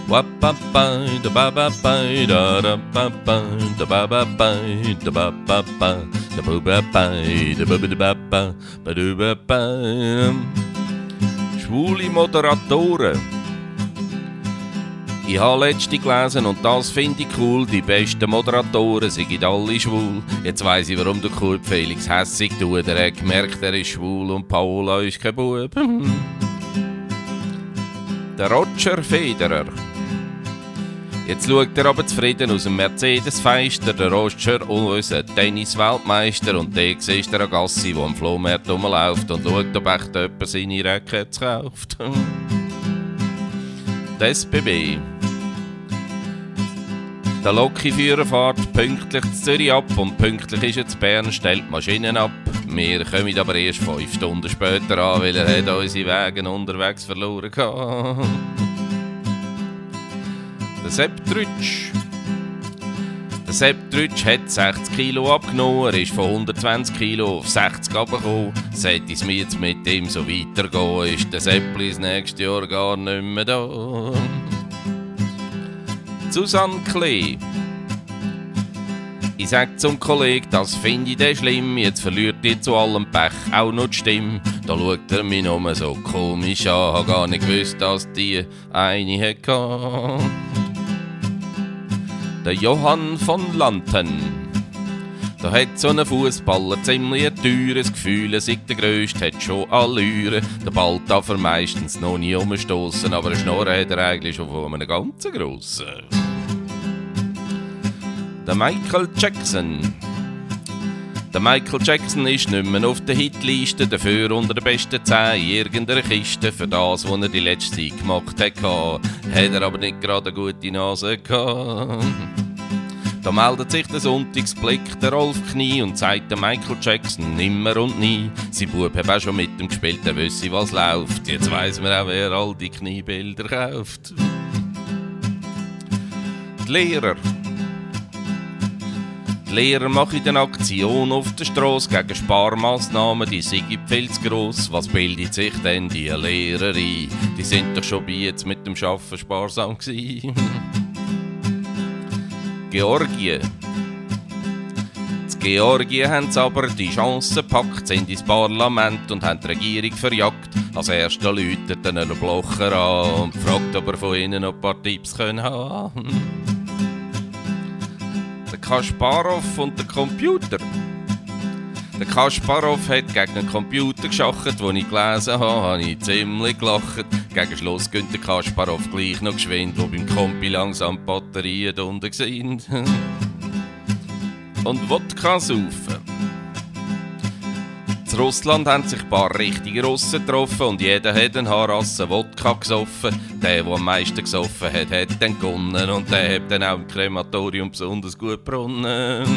Wap-ba-ba, da-ba-ba-ba, da-da-ba-ba, da-ba-ba-ba, da-ba-ba-ba, da-ba-ba-ba, da-ba-ba-ba, ba-du-ba-ba. Schwule Moderatoren. Ich habe letzte gelesen und das finde ich cool. Die besten Moderatoren sind alle schwul. Jetzt weiss ich, warum der Kurt Felix hässig tut. Er hat gemerkt, er ist schwul und Paola ist kein Bub. Der Roger Federer. Jetzt schaut er aber zufrieden aus dem Mercedes-Fenster, der Roger, unser Tennis-Weltmeister. Und der siehst der Agassi, der am Flohmarkt rumläuft und schaut, ob echt jemand seine Rackets kauft. Das SBB. Der Lokführer fährt pünktlich zu Zürich ab und pünktlich ist er zu Bern, stellt die Maschinen ab. Wir kommen aber erst 5 Stunden später an, weil er hat unsere Wege unterwegs verloren gehabt. Der Sepp Trütsch. Der Sepp Trütsch hat 60 Kilo abgenommen, er ist von 120 Kilo auf 60 runtergekommen. Sollte es mir jetzt mit ihm so weitergehen, ist der Seppli das nächste Jahr gar nicht mehr da. Susanne Klee. Ich sag zum Kollegen, das finde ich dann schlimm, jetzt verliert ihr zu allem Pech auch noch die Stimme. Da schaut er mich nur so komisch an, hab gar nicht gewusst, dass die eine hatte. Der Johann von Lanten. Da hat so ein Fußballer ziemlich ein teures Gefühl, er sei der Grösste, hat schon Allüre. Der Ball darf er meistens noch nie umstossen, aber eine Schnorre hat er eigentlich schon von einem ganz grossen. Der Michael Jackson. Der Michael Jackson ist nicht mehr auf der Hitliste, dafür unter den besten 10 in irgendeiner Kiste. Für das, was er die letzte Zeit gemacht hat, hat er aber nicht gerade eine gute Nase gehabt. Da meldet sich der Sonntagsblick, der Rolf Knie, und sagt der Michael Jackson nimmer und nie. Sein Bub hat auch schon mit ihm gespielt, er wüsste, was läuft. Jetzt weiss man auch, wer all die Kniebilder kauft. Die Lehrer. Die Lehrer machen eine Aktion auf der Strasse gegen Sparmassnahmen, die sind viel zu gross. Was bildet sich denn die Lehrer ein? Die sind doch schon bei jetzt mit dem Arbeiten sparsam gewesen. Georgien. In Georgien haben sie aber die Chance gepackt, sind ins Parlament und haben die Regierung verjagt. Als erster läutet einen Blocher an und fragt, ob er von ihnen noch ein paar Tipps haben kann. Der Kasparov und der Computer. Der Kasparov hat gegen einen Computer geschachert, den ich gelesen habe ich ziemlich gelacht. Gegen Schluss gönnt der Kasparov gleich noch geschwind, wo beim Kompi langsam die Batterien unten sind. Und Wodka saufen. In Russland haben sich ein paar richtige Russen getroffen und jeder hat eine Haarrasse Wodka gesoffen. Der am meisten gesoffen hat, hat dann gewonnen und der hat dann auch im Krematorium besonders gut gebrunnen.